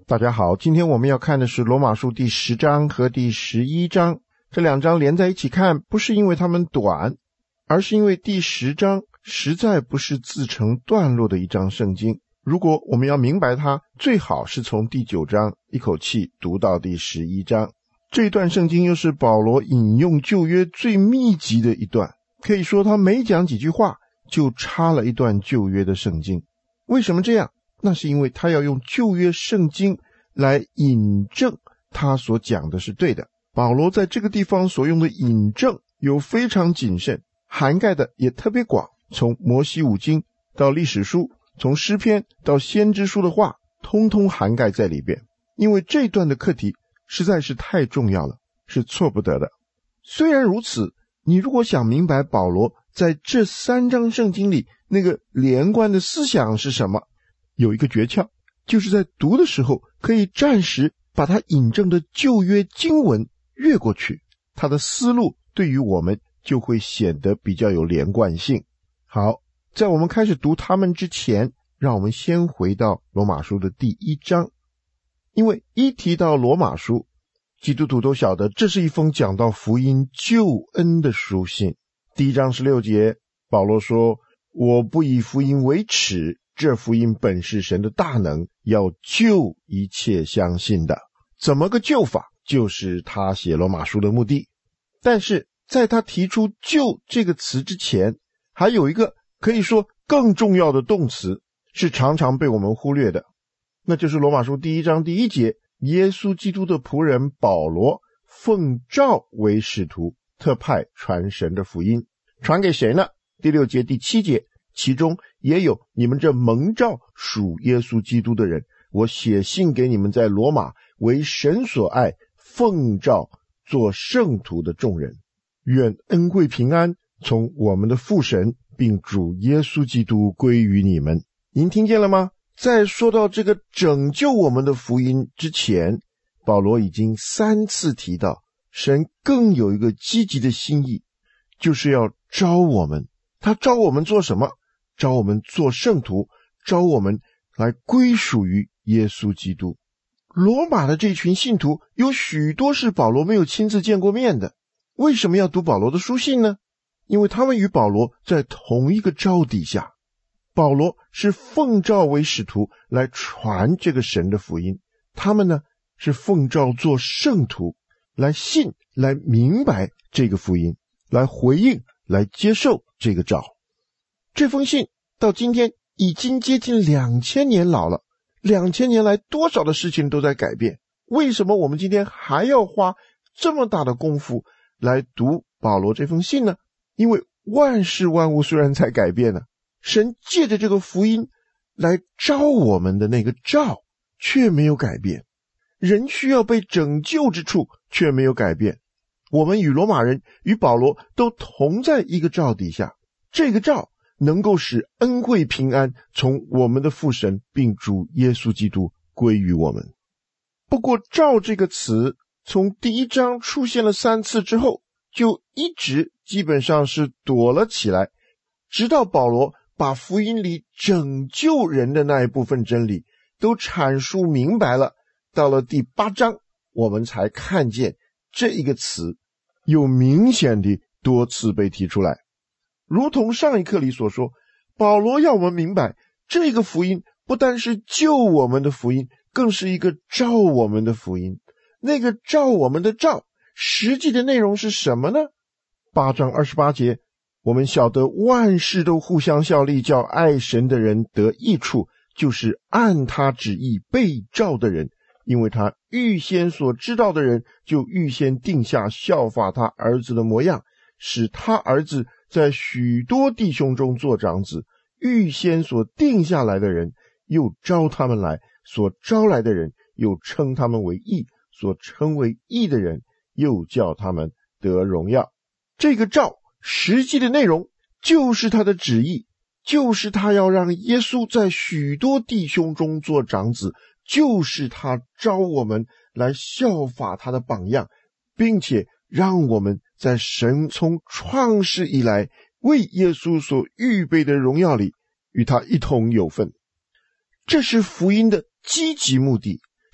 大家好，今天我们要看的是罗马书第10章和第11章，这两章连在一起看，不是因为它们短，而是因为第10章实在不是自成段落的一章圣经。如果我们要明白它，最好是从第9章一口气读到第11章。这一段圣经又是保罗引用旧约最密集的一段，可以说他每讲几句话就插了一段旧约的圣经。为什么这样？那是因为他要用旧约圣经来引证他所讲的是对的。保罗在这个地方所用的引证有非常谨慎，涵盖的也特别广，从摩西五经到历史书，从诗篇到先知书的话，通通涵盖在里边。因为这段的课题实在是太重要了，是错不得的。虽然如此，你如果想明白保罗在这3章圣经里那个连贯的思想是什么，有一个诀窍，就是在读的时候可以暂时把他引证的旧约经文越过去，他的思路对于我们就会显得比较有连贯性。好，在我们开始读他们之前，让我们先回到罗马书的第1章。因为一提到罗马书，基督徒都晓得这是一封讲到福音救恩的书信。第1章16节，保罗说，我不以福音为耻，这福音本是神的大能，要救一切相信的。怎么个救法？就是他写罗马书的目的。但是在他提出救这个词之前，还有一个可以说更重要的动词，是常常被我们忽略的，那就是罗马书第1章第1节，耶稣基督的仆人保罗奉召为使徒，特派传神的福音。传给谁呢？第6节第7节，其中也有你们这蒙召属耶稣基督的人，我写信给你们在罗马为神所爱奉召做圣徒的众人，愿恩惠平安从我们的父神并主耶稣基督归于你们。您听见了吗？在说到这个拯救我们的福音之前，保罗已经3次提到神更有一个积极的心意，就是要招我们。他招我们做什么？招我们做圣徒，招我们来归属于耶稣基督。罗马的这群信徒有许多是保罗没有亲自见过面的。为什么要读保罗的书信呢？因为他们与保罗在同一个召底下。保罗是奉召为使徒来传这个神的福音，他们呢是奉召做圣徒，来信，来明白这个福音，来回应，来接受这个召。这封信到今天已经接近2000年老了，2000年来多少的事情都在改变，为什么我们今天还要花这么大的功夫来读保罗这封信呢？因为万事万物虽然在改变呢，神借着这个福音来召我们的那个召却没有改变，人需要被拯救之处却没有改变。我们与罗马人与保罗都同在一个召底下，这个召能够使恩惠平安从我们的父神并主耶稣基督归于我们。不过召这个词从第1章出现了3次之后，就一直基本上是躲了起来，直到保罗把福音里拯救人的那一部分真理都阐述明白了，到了第8章我们才看见这一个词有明显的多次被提出来。如同上一课里所说，保罗要我们明白，这个福音不单是救我们的福音，更是一个召我们的福音。那个召我们的召，实际的内容是什么呢？8章28节，我们晓得万事都互相效力，叫爱神的人得益处，就是按他旨意被召的人，因为他预先所知道的人，就预先定下效法他儿子的模样，使他儿子在许多弟兄中做长子。预先所定下来的人，又招他们来；所招来的人，又称他们为义；所称为义的人，又叫他们得荣耀。这个召实际的内容就是他的旨意，就是他要让耶稣在许多弟兄中做长子，就是他招我们来效法他的榜样，并且让我们在神从创世以来为耶稣所预备的荣耀里与他一同有份。这是福音的积极目的，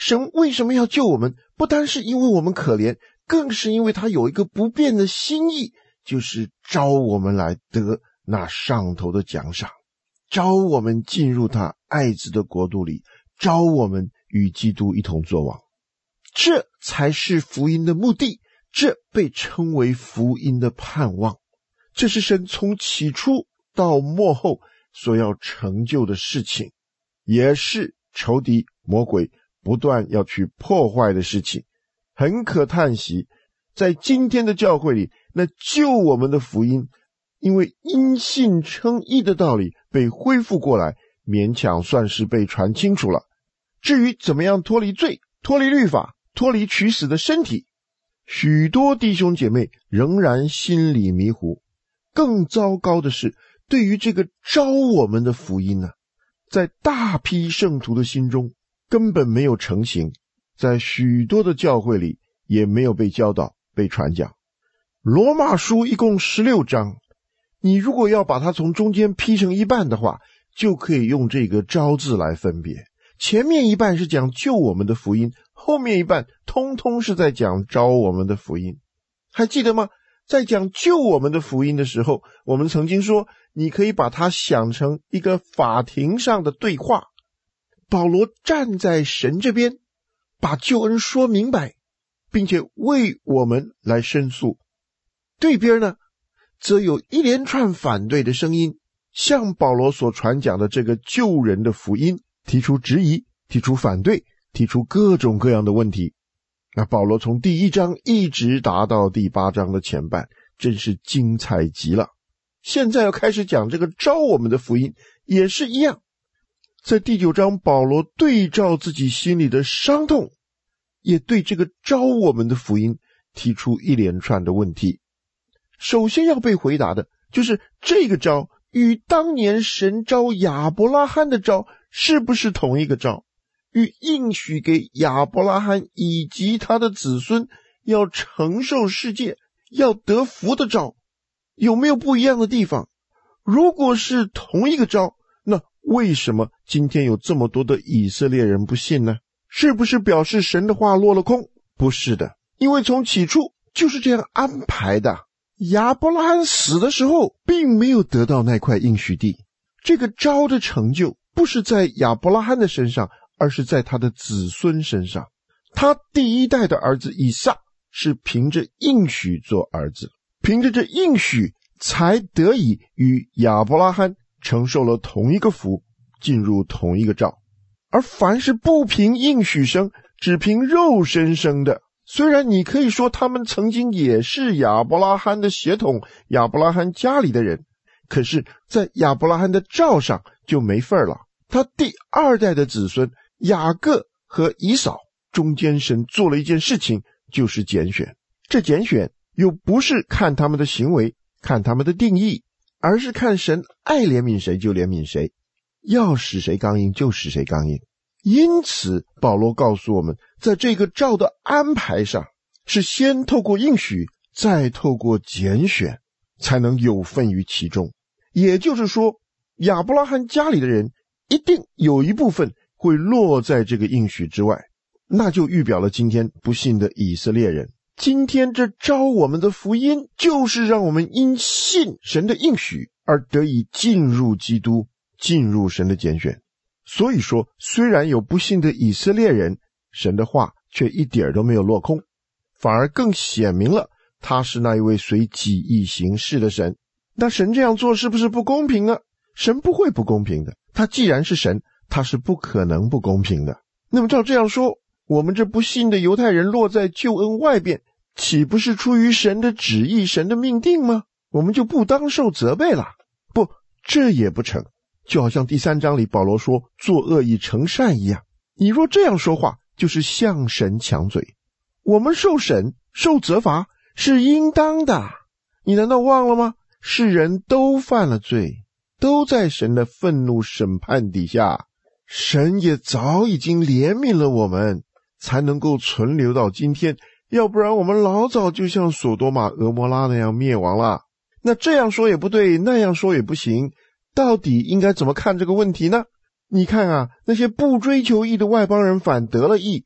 神为什么要救我们？不单是因为我们可怜，更是因为他有一个不变的心意，就是招我们来得那上头的奖赏，招我们进入他爱子的国度里，招我们与基督一同作王。这才是福音的目的，这被称为福音的盼望。这是神从起初到末后所要成就的事情，也是仇敌魔鬼不断要去破坏的事情。很可叹息，在今天的教会里，那救我们的福音，因为因信称义的道理被恢复过来，勉强算是被传清楚了。至于怎么样脱离罪、脱离律法、脱离取死的身体，许多弟兄姐妹仍然心里迷糊。更糟糕的是，对于这个招我们的福音呢，在大批圣徒的心中根本没有成型，在许多的教会里也没有被教导、被传讲。罗马书一共16章，你如果要把它从中间劈成一半的话，就可以用这个招字来分别。前面一半是讲救我们的福音，后面一半通通是在讲招我们的福音。还记得吗？在讲救我们的福音的时候，我们曾经说，你可以把它想成一个法庭上的对话。保罗站在神这边，把救恩说明白，并且为我们来申诉。对边呢，则有一连串反对的声音，向保罗所传讲的这个救人的福音提出质疑，提出反对，提出各种各样的问题。那保罗从第1章一直达到第8章的前半，真是精彩极了。现在要开始讲这个招我们的福音，也是一样。在第9章，保罗对照自己心里的伤痛，也对这个招我们的福音提出一连串的问题。首先要被回答的就是这个招与当年神招亚伯拉罕的招是不是同一个招？与应许给亚伯拉罕以及他的子孙要承受世界、要得福的招，有没有不一样的地方？如果是同一个招，那为什么今天有这么多的以色列人不信呢？是不是表示神的话落了空？不是的，因为从起初就是这样安排的。亚伯拉罕死的时候，并没有得到那块应许地。这个招的成就不是在亚伯拉罕的身上，而是在他的子孙身上。他第一代的儿子以撒是凭着应许做儿子，凭着这应许才得以与亚伯拉罕承受了同一个福，进入同一个召。而凡是不凭应许生，只凭肉身生的，虽然你可以说他们曾经也是亚伯拉罕的血统，亚伯拉罕家里的人，可是在亚伯拉罕的召上就没份了。他第2代的子孙雅各和以扫中间，神做了一件事情，就是拣选。这拣选又不是看他们的行为，看他们的定义，而是看神爱怜悯谁就怜悯谁，要使谁刚硬就使谁刚硬。因此保罗告诉我们，在这个召的安排上，是先透过应许，再透过拣选，才能有份于其中。也就是说，亚伯拉罕家里的人一定有一部分会落在这个应许之外，那就预表了今天不信的以色列人。今天这招我们的福音，就是让我们因信神的应许而得以进入基督，进入神的拣选。所以说，虽然有不信的以色列人，神的话却一点都没有落空，反而更显明了他是那一位随己意行事的神。那神这样做是不是不公平呢？神不会不公平的，他既然是神，他是不可能不公平的。那么照这样说，我们这不信的犹太人落在救恩外边，岂不是出于神的旨意、神的命定吗？我们就不当受责备了？不，这也不成。就好像第3章里保罗说做恶以成善一样，你若这样说话，就是向神抢嘴。我们受审、受责罚是应当的，你难道忘了吗？世人都犯了罪，都在神的愤怒审判底下，神也早已经怜悯了我们，才能够存留到今天，要不然我们老早就像索多玛、俄摩拉那样灭亡了。那这样说也不对，那样说也不行，到底应该怎么看这个问题呢？你看啊，那些不追求义的外邦人反得了义，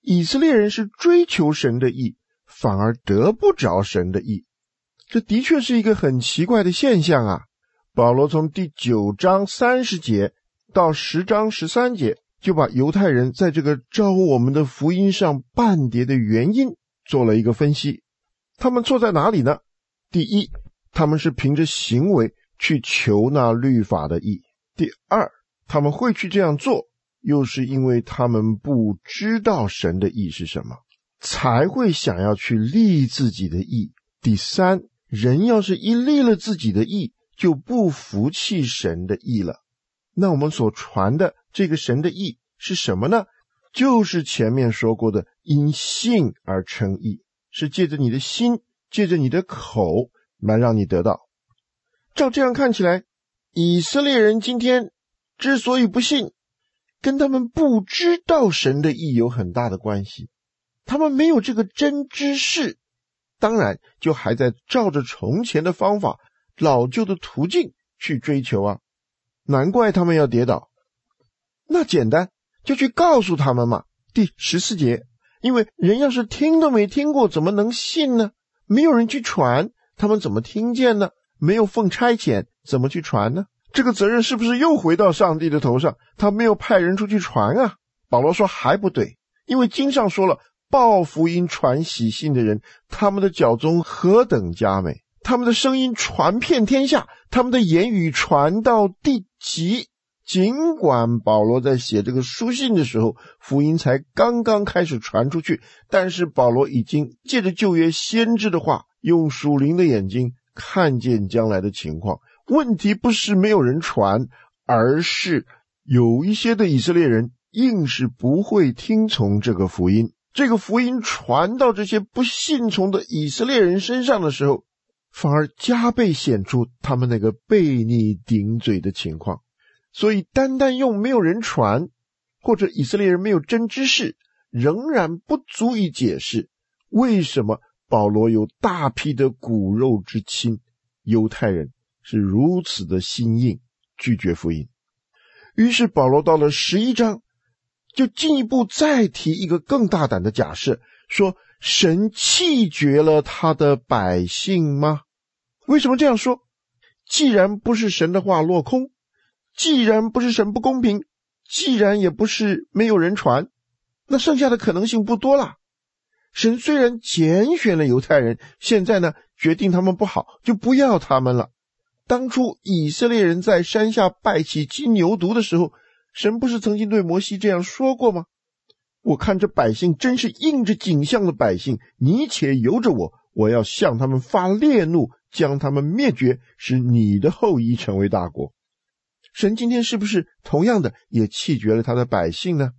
以色列人是追求神的义，反而得不着神的义。这的确是一个很奇怪的现象啊。保罗从第9章30节到10章13节，就把犹太人在这个招我们的福音上半跌的原因做了一个分析。他们错在哪里呢？第一，他们是凭着行为去求那律法的义。第二，他们会去这样做，又是因为他们不知道神的义是什么，才会想要去立自己的义。第三，人要是一立了自己的义，就不服气神的义了。那我们所传的这个神的义是什么呢？就是前面说过的因信而称义，是借着你的心，借着你的口来让你得到。照这样看起来，以色列人今天之所以不信，跟他们不知道神的义有很大的关系。他们没有这个真知识，当然就还在照着从前的方法，老旧的途径去追求啊。难怪他们要跌倒。那简单，就去告诉他们嘛。第14节，因为人要是听都没听过，怎么能信呢？没有人去传，他们怎么听见呢？没有奉差遣，怎么去传呢？这个责任是不是又回到上帝的头上？他没有派人出去传啊。保罗说还不对，因为经上说了，报福音传喜信的人，他们的脚踪何等佳美，他们的声音传遍天下，他们的言语传到地极。尽管保罗在写这个书信的时候，福音才刚刚开始传出去，但是保罗已经借着旧约先知的话，用属灵的眼睛看见将来的情况。问题不是没有人传，而是有一些的以色列人硬是不会听从这个福音。这个福音传到这些不信从的以色列人身上的时候，反而加倍显出他们那个悖逆顶嘴的情况。所以单单用没有人传，或者以色列人没有真知识，仍然不足以解释为什么保罗有大批的骨肉之亲犹太人是如此的心硬，拒绝福音。于是保罗到了11章，就进一步再提一个更大胆的假设，说神弃绝了他的百姓吗？为什么这样说？既然不是神的话落空，既然不是神不公平，既然也不是没有人传，那剩下的可能性不多了。神虽然拣选了犹太人，现在呢，决定他们不好，就不要他们了。当初以色列人在山下拜起金牛犊的时候，神不是曾经对摩西这样说过吗？我看这百姓真是应着景象的百姓，你且由着我，我要向他们发烈怒，将他们灭绝，使你的后裔成为大国。神今天是不是同样的也弃绝了他的百姓呢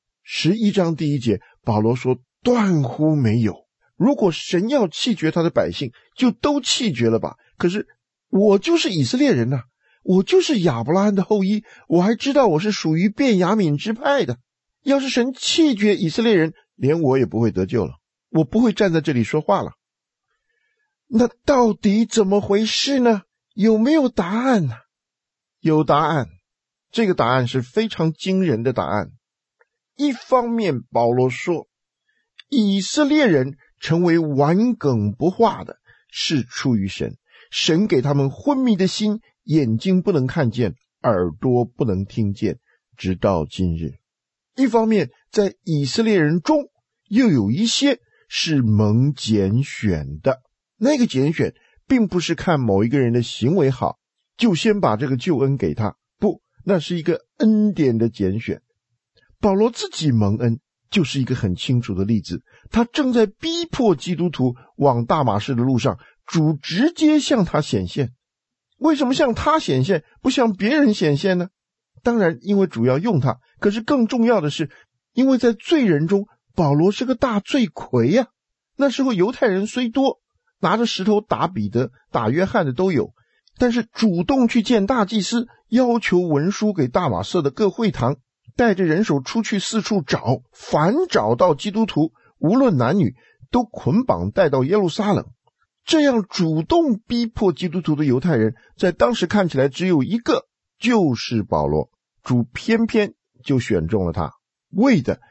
？11章第1节，保罗说断乎没有。如果神要弃绝他的百姓，就都弃绝了吧。可是我就是以色列人啊，我就是亚伯拉罕的后裔，我还知道我是属于便雅悯支派的。要是神弃绝以色列人，连我也不会得救了，我不会站在这里说话了。那到底怎么回事呢？有没有答案呢？有答案，这个答案是非常惊人的答案。一方面保罗说，以色列人成为顽梗不化的是出于神，神给他们昏迷的心，眼睛不能看见，耳朵不能听见，直到今日。一方面在以色列人中又有一些是蒙拣选的，那个拣选并不是看某一个人的行为好就先把这个救恩给他，不，那是一个恩典的拣选。保罗自己蒙恩就是一个很清楚的例子，他正在逼迫基督徒往大马士的路上，主直接向他显现。为什么向他显现，不向别人显现呢？当然因为主要用他，可是更重要的是，因为在罪人中保罗是个大罪魁呀。那时候犹太人虽多，拿着石头打彼得打约翰的都有，但是主动去见大祭司，要求文书给大马色的各会堂，带着人手出去四处找，凡找到基督徒无论男女都捆绑带到耶路撒冷。这样主动逼迫基督徒的犹太人，在当时看起来只有一个，就是保罗。主偏偏就选中了他，为的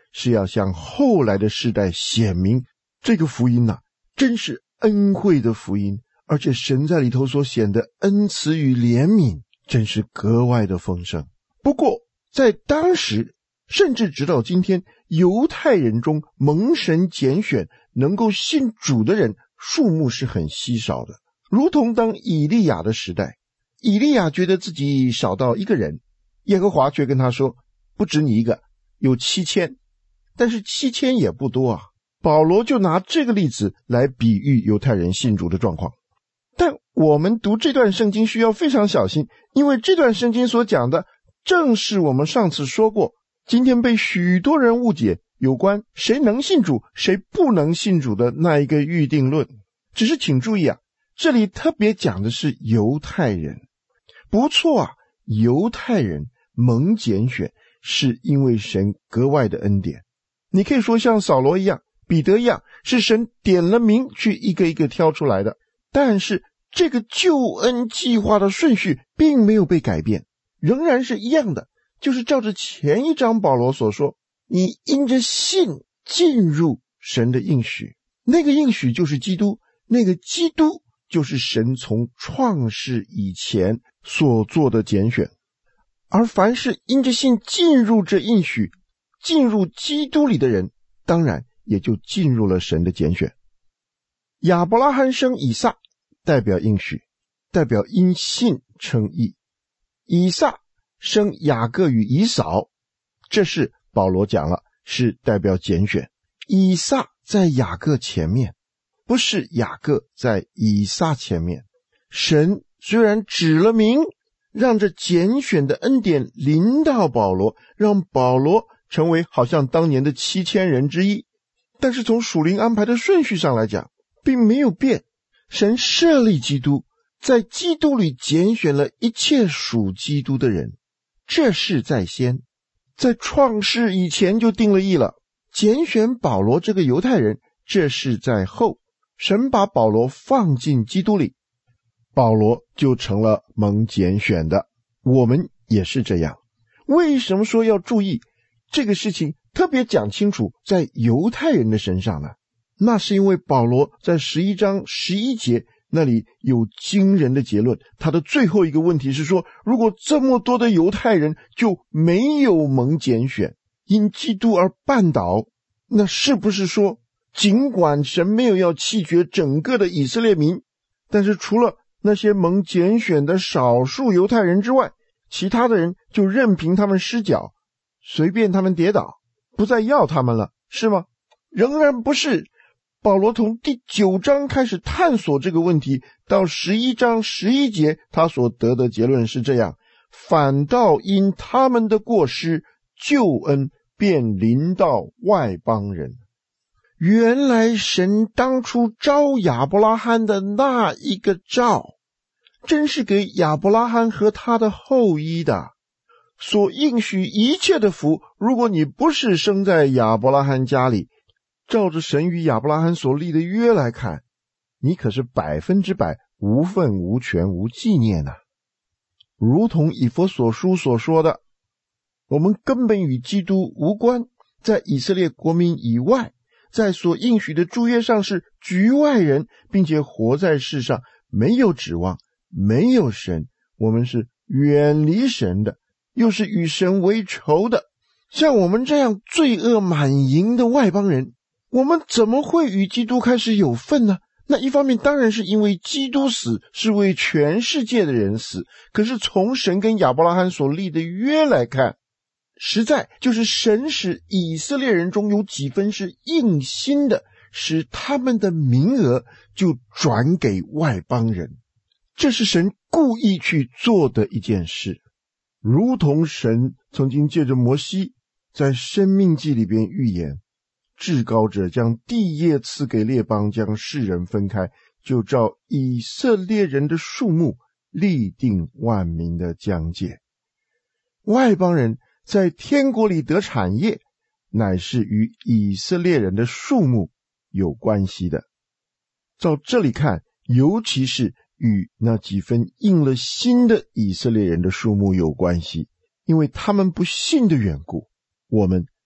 是要向后来的世代显明这个福音真是恩惠的福音，而且神在里头所显的恩慈与怜悯真是格外的丰盛。不过在当时甚至直到今天，犹太人中蒙神拣选能够信主的人数目是很稀少的，如同当以利亚的时代，以利亚觉得自己少到一个人，耶和华却跟他说，不止你一个，有7000，但是7000也不多啊。保罗就拿这个例子来比喻犹太人信主的状况。但我们读这段圣经需要非常小心，因为这段圣经所讲的正是我们上次说过，今天被许多人误解有关谁能信主谁不能信主的那一个预定论。只是请注意这里特别讲的是犹太人。不错犹太人蒙拣选是因为神格外的恩典。你可以说像扫罗一样，彼得一样，是神点了名去一个一个挑出来的。但是这个救恩计划的顺序并没有被改变，仍然是一样的，就是照着前一章保罗所说，你因着信进入神的应许，那个应许就是基督，那个基督就是神从创世以前所做的拣选。而凡是因着信进入这应许，进入基督里的人，当然也就进入了神的拣选。亚伯拉罕生以撒，代表应许，代表因信称义。以撒生雅各与以扫，这是保罗讲了，是代表拣选。以撒在雅各前面，不是雅各在以撒前面。神虽然指了名，让这拣选的恩典临到保罗，让保罗成为好像当年的7000人之一，但是从属灵安排的顺序上来讲并没有变。神设立基督，在基督里拣选了一切属基督的人，这是在先，在创世以前就定了义了。拣选保罗这个犹太人，这是在后，神把保罗放进基督里，保罗就成了蒙拣选的。我们也是这样。为什么说要注意这个事情，特别讲清楚在犹太人的身上呢？那是因为保罗在11章11节那里有惊人的结论。他的最后一个问题是说，如果这么多的犹太人就没有蒙拣选，因基督而绊倒，那是不是说尽管神没有要弃绝整个的以色列民，但是除了那些蒙拣选的少数犹太人之外，其他的人就任凭他们失脚，随便他们跌倒，不再要他们了，是吗？仍然不是。保罗从第9章开始探索这个问题，到11章11节他所得的结论是这样，反倒因他们的过失，救恩便临到外邦人。原来神当初召亚伯拉罕的那一个召，真是给亚伯拉罕和他的后裔的，所应许一切的福。如果你不是生在亚伯拉罕家里，照着神与亚伯拉罕所立的约来看，你可是100%无份无权无纪念啊。如同以弗所书所说的，我们根本与基督无关，在以色列国民以外，在所应许的诸约上是局外人，并且活在世上没有指望，没有神，我们是远离神的，又是与神为仇的。像我们这样罪恶满盈的外邦人，我们怎么会与基督开始有份呢？那一方面当然是因为基督死是为全世界的人死，可是从神跟亚伯拉罕所立的约来看，实在就是神使以色列人中有几分是硬心的，使他们的名额就转给外邦人。这是神故意去做的一件事，如同神曾经借着摩西在申命记里边预言，至高者将地业赐给列邦，将世人分开，就照以色列人的数目立定万民的疆界。外邦人在天国里得产业，乃是与以色列人的数目有关系的。照这里看，尤其是与那几分应了心的以色列人的数目有关系，因为他们不信的缘故，我们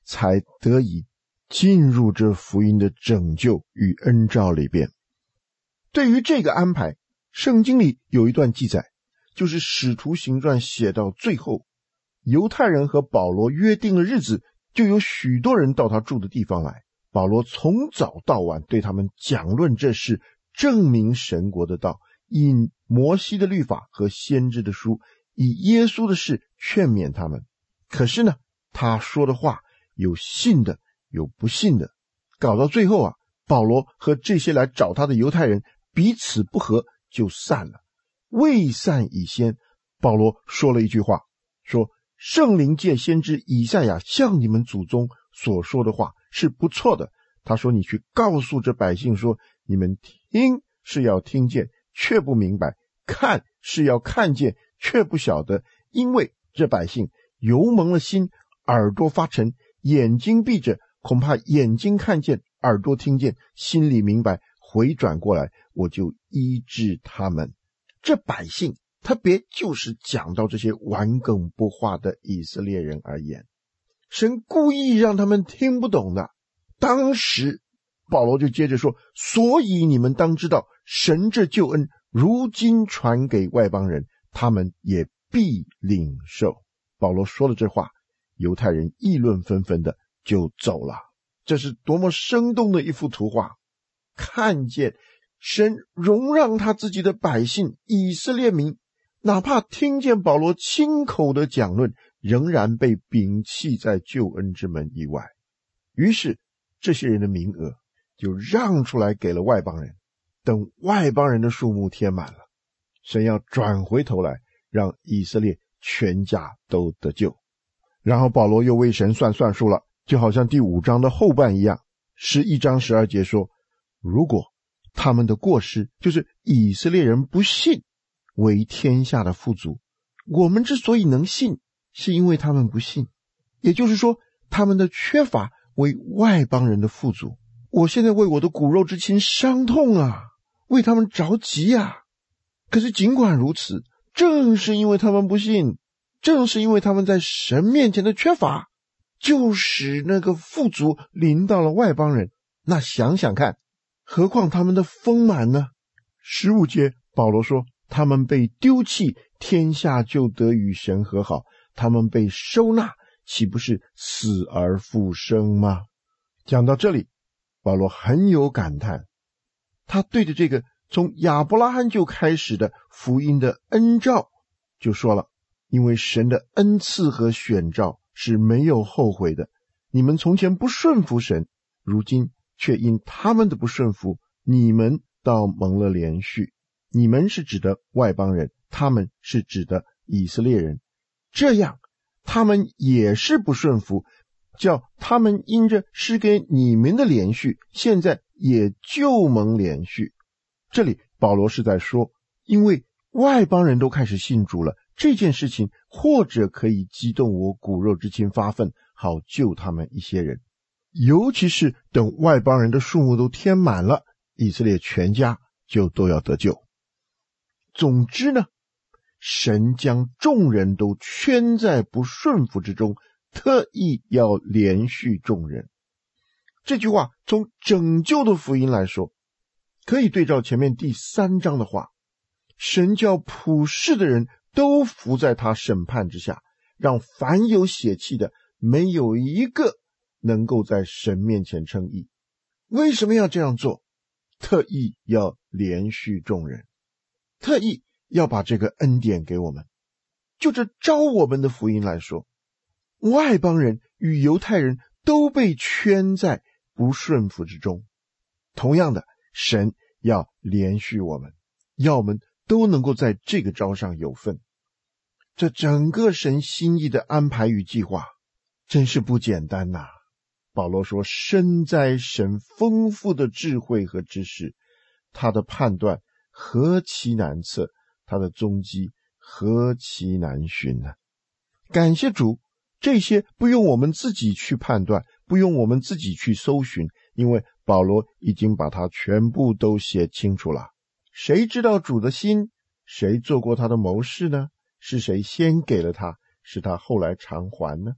才得以进入这福音的拯救与恩召里边。对于这个安排，圣经里有一段记载，就是使徒行传写到最后，犹太人和保罗约定了日子，就有许多人到他住的地方来。保罗从早到晚对他们讲论这事，证明神国的道，引摩西的律法和先知的书，以耶稣的事劝勉他们。可是呢，他说的话有信的，有不信的，搞到最后保罗和这些来找他的犹太人彼此不和，就散了。未散以先，保罗说了一句话，说圣灵借先知以赛亚向你们祖宗所说的话是不错的。他说，你去告诉这百姓说，你们听是要听见，却不明白；看是要看见，却不晓得。因为这百姓油蒙了心，耳朵发沉，眼睛闭着，恐怕眼睛看见，耳朵听见，心里明白，回转过来，我就医治他们。这百姓特别就是讲到这些顽梗不化的以色列人而言，神故意让他们听不懂的。当时保罗就接着说，所以你们当知道，神这救恩如今传给外邦人，他们也必领受。保罗说了这话，犹太人议论纷纷的就走了。这是多么生动的一幅图画，看见神容让他自己的百姓以色列民，哪怕听见保罗亲口的讲论，仍然被摒弃在救恩之门以外。于是这些人的名额就让出来给了外邦人，等外邦人的数目填满了，神要转回头来让以色列全家都得救。然后保罗又为神算数了，就好像第5章的后半一样。11章12节说，如果他们的过失就是以色列人不信为天下的富足，我们之所以能信，是因为他们不信，也就是说他们的缺乏为外邦人的富足。我现在为我的骨肉之亲伤痛为他们着急可是尽管如此，正是因为他们不信，正是因为他们在神面前的缺乏，就使那个富足临到了外邦人。那想想看，何况他们的丰满呢？15节保罗说，他们被丢弃，天下就得与神和好；他们被收纳，岂不是死而复生吗？讲到这里，保罗很有感叹，他对着这个从亚伯拉罕就开始的福音的恩召就说了，因为神的恩赐和选召是没有后悔的，你们从前不顺服神，如今却因他们的不顺服，你们倒蒙了连续。你们是指的外邦人，他们是指的以色列人，这样他们也是不顺服，叫他们因着是给你们的连续，现在也就蒙连续。这里保罗是在说，因为外邦人都开始信主了，这件事情或者可以激动我骨肉之亲发愤，好救他们一些人。尤其是等外邦人的数目都填满了，以色列全家就都要得救。总之呢，神将众人都圈在不顺服之中，特意要连续众人。这句话从拯救的福音来说，可以对照前面第3章的话，神叫普世的人都服在他审判之下，让凡有血气的没有一个能够在神面前称义。为什么要这样做？特意要连续众人，特意要把这个恩典给我们。就这招我们的福音来说，外邦人与犹太人都被圈在不顺服之中，同样的，神要连续我们，要我们都能够在这个招上有份。这整个神心意的安排与计划真是不简单呐。保罗说，深哉神丰富的智慧和知识，他的判断何其难测，他的踪迹何其难寻呢？感谢主，这些不用我们自己去判断，不用我们自己去搜寻，因为保罗已经把它全部都写清楚了。谁知道主的心？谁做过他的谋士呢？是谁先给了他，使他后来偿还呢？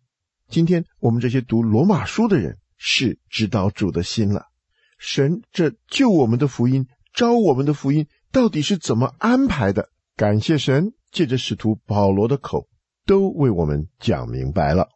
今天我们这些读罗马书的人是知道主的心了。神这救我们的福音，招我们的福音到底是怎么安排的？感谢神借着使徒保罗的口都为我们讲明白了。